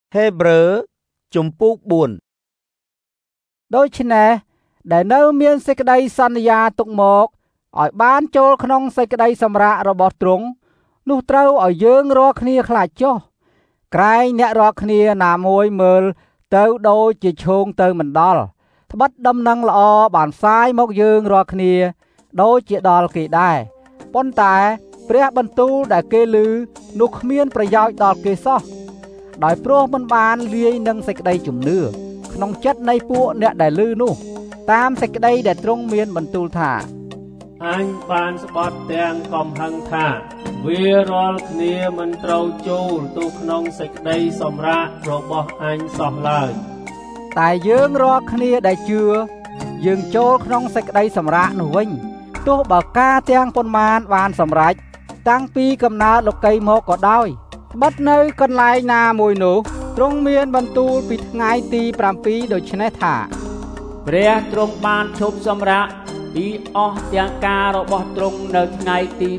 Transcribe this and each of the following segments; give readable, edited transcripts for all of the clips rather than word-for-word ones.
ហេព្រើរជំពូក4ដូច្នេះដែលនៅមានសេចក្តីសន្យាទុកមកឲ្យបានចូលក្នុងសេចក្តីសម្រាករបស់ទ្រង់នោះត្រូវឲ្យយើងរាល់គ្នាខ្លាចចុះក្រែងអ្នករាល់គ្នាណាមួយមើលទៅដូចជាឈោងទៅមិនដល់ត្បិតដំណឹងល្អបានសាយមកយើងរាល់គ្នាដូចជាដល់គេដែរប៉ុន្តែព្រះបន្ទូលដែលគេឮនោះគ្មានប្រយោជន៍ដល់គេសោះដោយព្រោះមិនបានលាយនឹងសេចក្តីជំនឿក្នុងចិត្តនៃពួកអ្នកដែលឮនោះតាមសេចក្តីដែលទ្រង់មានបន្ទូលថាអញបានស្បត់ទាំងកំហឹងថាវារាល់គ្នាមិនត្រូវចូលទៅក្នុងសេចក្តីសម្រាករបស់អញសោះឡើយតែយើងរាល់គ្នាដែលជឿយើងចូលក្នុងសេចក្តីសម្រាកនោះវិញទោះបើការទាំងប៉ុន្មានបានសម្រេចតាំងពីកំណើតលោកីមកក៏ដោយត្បិតនៅកន្លែងណាមួយនោះទ្រង់មានបន្ទូលពីថ្ងៃទី7ដូច្នេះថាព្រះទ្រង់បានឈប់សម្រាកពីអស់ទាំងការរបស់ទ្រង់នៅថ្ងៃទី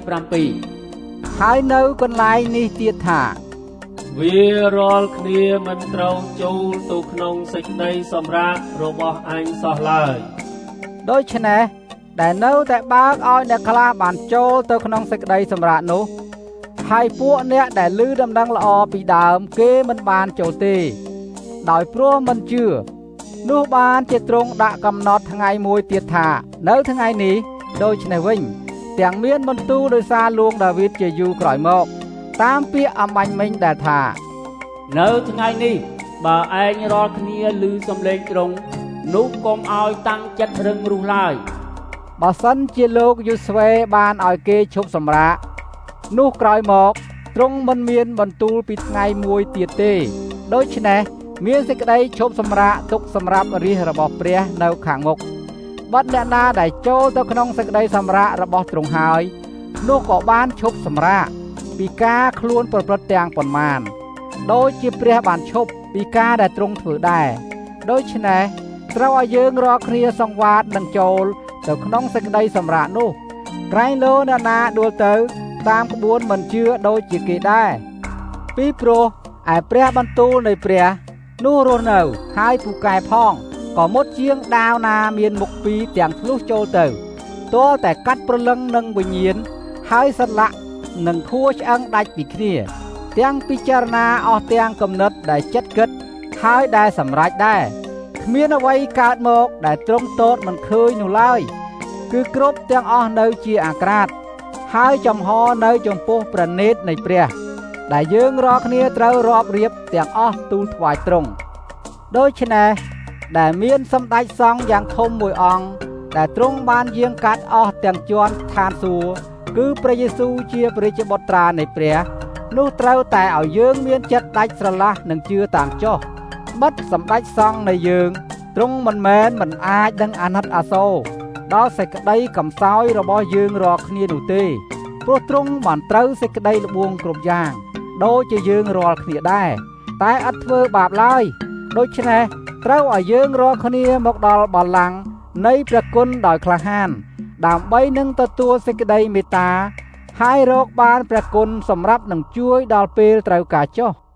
7 ហើយនៅកន្លែងនេះទៀតថាវារាល់គ្នាមិនត្រូវចូលទៅក្នុងសេចក្តីសម្រាករបស់អញសោះឡើយដូច្នេះដែលនៅតែបើកឲ្យអ្នកខ្លះបានចូលទៅក្នុងសេចក្តីសម្រាកនោះហើយពួកអ្នកដែលឮដំណឹងល្អពីដើមគេមិនបានចូលទេដោយព្រោះមិនជឿនោះបានជាទ្រង់ដាក់កំណត់ថ្ងៃមួយទៀតថានៅថ្ងៃនេះដូច្នេះវិញទាំងមានបន្ទូលដោយសារលួងដាវីតជាយូរក្រោយមកតាមពាក្យអំបញ្ញមិញដែលថានៅថ្ងៃនេះបើឯងរាល់គ្នាឮសំឡេងទ្រង់នោះកុំឲ្យតាំងចិត្តរឹងរូសឡើយបើសិនជាលោកយូស្វេបានឲ្យគេឈប់សម្រាកនោះក្រោយមកទ្រង់មិនមានបន្ទូលពីថ្ងៃមួយទៀតទេដូច្នេះមានសេចក្តីឈប់សម្រាកទុកសម្រាប់រាជរបស់ព្រះនៅខាងមុខបាត់អ្នកណាដែលចូលទៅក្នុងសេចក្តីសម្រាករបស់ទ្រង់ហើយនោះក៏បានឈប់សម្រាកពីការខ្លួនប្រព្រឹត្តទាំងប៉ុន្មានដូចជាព្រះបានឈប់ពីការដែលទ្រង់ធ្វើដែរដូច្នេះត្រូវឲ្យយើងរាល់គ្នាសង្វាតនឹងចូលទៅក្នុងសេចក្តីសម្រាកនោះក្រែងលោអ្នកណាដួលទៅតាមក្បួនមិនជឿដូចជាគេដែរពីព្រោះឯព្រះបន្ទូលនៃព្រះនោះរស់នៅហើយពូកែផងក៏មុតជាងដាវណាមានមុខពីរទាំងធ្លុះចូលទៅទាល់តែកាត់ព្រលឹងនឹងវិញ្ញាណហើយសន្លាក់នឹងខួរឆ្អឹងដាច់ពីគ្នាទាំងពិចារណាអស់ទាំងគំនិតដែលចិត្តគិតហើយដែលសម្រេចដែរគ្មានអ្វីកើតមកដែលទ្រង់ទតមិនឃើញនោះឡើយគឺគ្រប់ទាំងអស់នៅជាអាក្រាតហើយចំហនៅចំពោះព្រះនេតនៃព្រះដែលយើងរាល់គ្នាត្រូវរាប់រៀបទាំងអស់ទូលថ្វាយទ្រង់ដូច្នេះដែលមានសម្ដេចសង្ឃយ៉ាងធំមួយអង្គដែលទ្រង់បានយាងកាត់អស់ទាំងជាន់ឋានសួគ៌គឺព្រះយេស៊ូវជាព្រះរាជបុត្រានៃព្រះនោះត្រូវតែឲ្យយើងមានចិត្តដាច់ស្រឡះនឹងជឿតាមចុះបិទសម្ដេចសង្ឃនៃយើងទ្រង់មិនអាចនឹងអាណិតអាសូរដល់សេចក្តីកំសោយរបស់យើងរាល់គ្នានោះទេព្រោះទ្រង់បានត្រូវសេចក្តីល្បួងគ្រប់យ៉ាងដូចជាយើងរាល់គ្នាដែរតែឥតធ្វើបាបឡើយដូច្នេះត្រូវឲ្យយើងរាល់គ្នាមកដល់បល្ល័ង្កនៃព្រះគុណដោយក្លាហានដើម្បីនឹងទទួលសេចក្តីមេត្តាហើយរកបានព្រះគុណសម្រាប់នឹងជួយដល់ពេលត្រូវការចុះ